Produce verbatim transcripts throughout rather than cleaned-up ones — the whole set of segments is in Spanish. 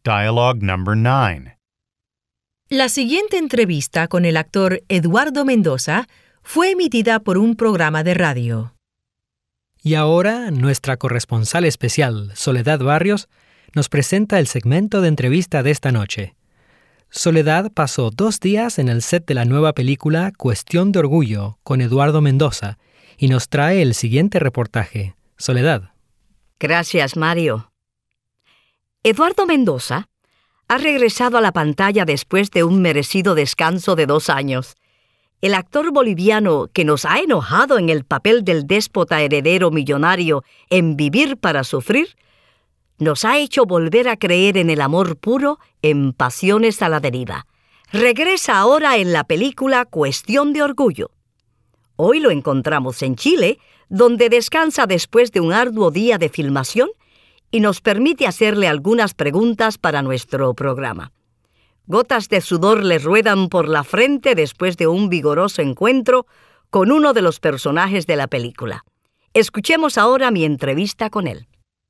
Dialogue number nine. La siguiente entrevista con el actor Eduardo Mendoza fue emitida por un programa de radio. Y ahora, nuestra corresponsal especial, Soledad Barrios, nos presenta el segmento de entrevista de esta noche. Soledad pasó dos días en el set de la nueva película Cuestión de Orgullo con Eduardo Mendoza y nos trae el siguiente reportaje. Soledad. Gracias, Mario. Eduardo Mendoza ha regresado a la pantalla después de un merecido descanso de dos años. El actor boliviano que nos ha enojado en el papel del déspota heredero millonario en Vivir para Sufrir, nos ha hecho volver a creer en el amor puro en Pasiones a la Deriva. Regresa ahora en la película Cuestión de Orgullo. Hoy lo encontramos en Chile, donde descansa después de un arduo día de filmación y nos permite hacerle algunas preguntas para nuestro programa. Gotas de sudor le ruedan por la frente después de un vigoroso encuentro con uno de los personajes de la película. Escuchemos ahora mi entrevista con él.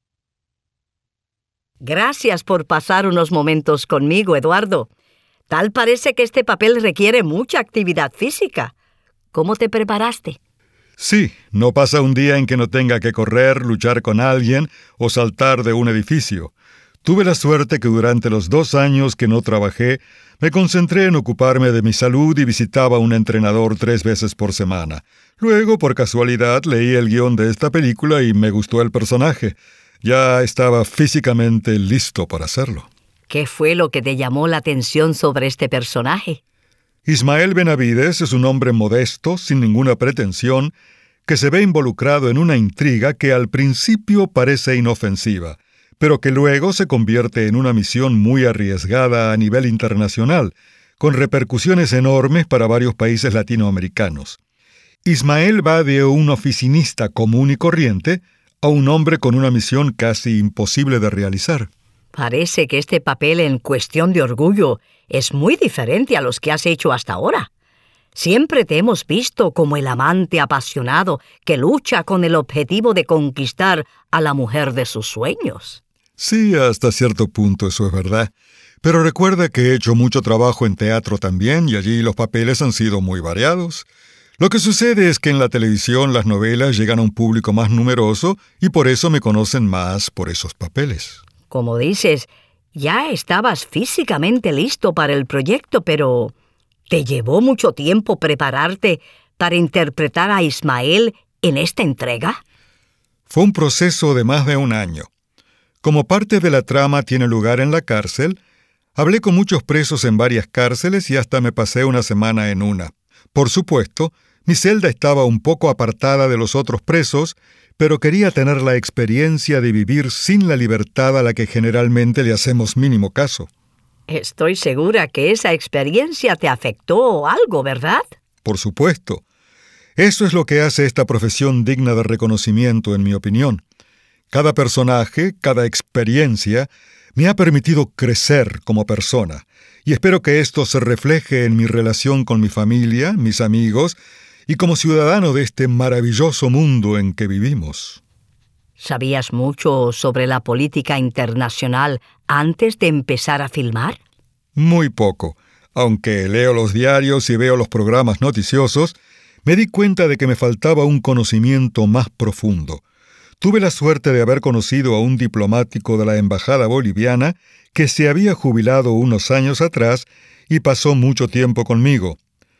Gracias por pasar unos momentos conmigo, Eduardo. Tal parece que este papel requiere mucha actividad física. ¿Cómo te preparaste? Sí, no pasa un día en que no tenga que correr, luchar con alguien o saltar de un edificio. Tuve la suerte que durante los dos años que no trabajé, me concentré en ocuparme de mi salud y visitaba a un entrenador tres veces por semana. Luego, por casualidad, leí el guión de esta película y me gustó el personaje. Ya estaba físicamente listo para hacerlo. ¿Qué fue lo que te llamó la atención sobre este personaje? Ismael Benavides es un hombre modesto, sin ninguna pretensión, que se ve involucrado en una intriga que al principio parece inofensiva, pero que luego se convierte en una misión muy arriesgada a nivel internacional, con repercusiones enormes para varios países latinoamericanos. Ismael va de un oficinista común y corriente a un hombre con una misión casi imposible de realizar. Parece que este papel en Cuestión de Orgullo es muy diferente a los que has hecho hasta ahora. Siempre te hemos visto como el amante apasionado que lucha con el objetivo de conquistar a la mujer de sus sueños. Sí, hasta cierto punto eso es verdad. Pero recuerda que he hecho mucho trabajo en teatro también y allí los papeles han sido muy variados. Lo que sucede es que en la televisión las novelas llegan a un público más numeroso y por eso me conocen más por esos papeles. Como dices, ya estabas físicamente listo para el proyecto, pero ¿te llevó mucho tiempo prepararte para interpretar a Ismael en esta entrega? Fue un proceso de más de un año. Como parte de la trama tiene lugar en la cárcel, hablé con muchos presos en varias cárceles y hasta me pasé una semana en una. Por supuesto, mi celda estaba un poco apartada de los otros presos, pero quería tener la experiencia de vivir sin la libertad a la que generalmente le hacemos mínimo caso. Estoy segura que esa experiencia te afectó algo, ¿verdad? Por supuesto. Eso es lo que hace esta profesión digna de reconocimiento, en mi opinión. Cada personaje, cada experiencia, me ha permitido crecer como persona, y espero que esto se refleje en mi relación con mi familia, mis amigos, y como ciudadano de este maravilloso mundo en que vivimos. ¿Sabías mucho sobre la política internacional antes de empezar a filmar? Muy poco. Aunque leo los diarios y veo los programas noticiosos, me di cuenta de que me faltaba un conocimiento más profundo. Tuve la suerte de haber conocido a un diplomático de la Embajada Boliviana que se había jubilado unos años atrás y pasó mucho tiempo conmigo.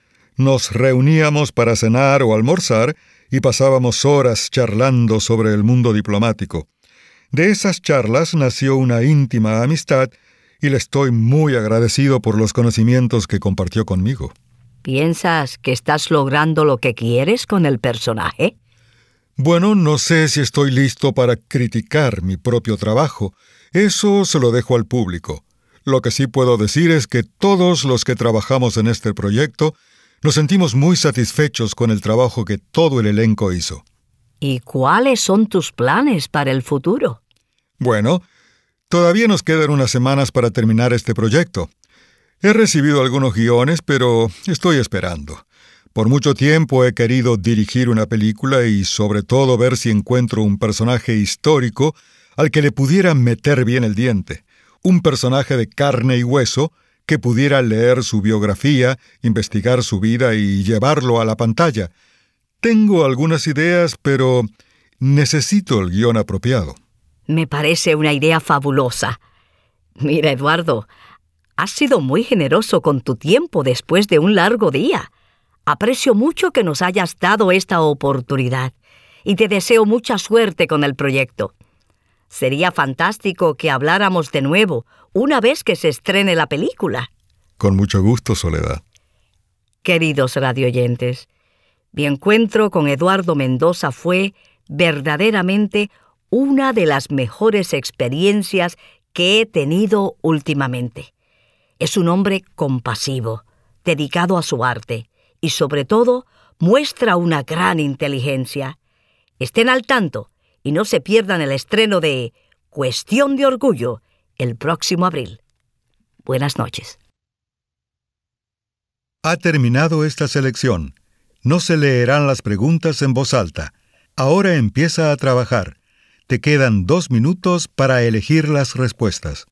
Nos reuníamos para cenar o almorzar y pasábamos horas charlando sobre el mundo diplomático. De esas charlas nació una íntima amistad y le estoy muy agradecido por los conocimientos que compartió conmigo. ¿Piensas que estás logrando lo que quieres con el personaje? Bueno, no sé si estoy listo para criticar mi propio trabajo. Eso se lo dejo al público. Lo que sí puedo decir es que todos los que trabajamos en este proyecto nos sentimos muy satisfechos con el trabajo que todo el elenco hizo. ¿Y cuáles son tus planes para el futuro? Bueno, todavía nos quedan unas semanas para terminar este proyecto. He recibido algunos guiones, pero estoy esperando. Por mucho tiempo he querido dirigir una película y sobre todo ver si encuentro un personaje histórico al que le pudiera meter bien el diente. un personaje de carne y hueso que pudiera leer su biografía, investigar su vida y llevarlo a la pantalla. Tengo algunas ideas, pero necesito el guión apropiado. Me parece una idea fabulosa. Mira, Eduardo, has sido muy generoso con tu tiempo después de un largo día. Aprecio mucho que nos hayas dado esta oportunidad y te deseo mucha suerte con el proyecto. Sería fantástico que habláramos de nuevo una vez que se estrene la película. Con mucho gusto, Soledad. Queridos radioyentes, mi encuentro con Eduardo Mendoza fue verdaderamente una de las mejores experiencias que he tenido últimamente. Es un hombre compasivo, dedicado a su arte y, sobre todo, muestra una gran inteligencia. Estén al tanto y no se pierdan el estreno de Cuestión de Orgullo el próximo abril. Buenas noches. Ha terminado esta selección. No se leerán las preguntas en voz alta. Ahora empieza a trabajar. Te quedan dos minutos para elegir las respuestas.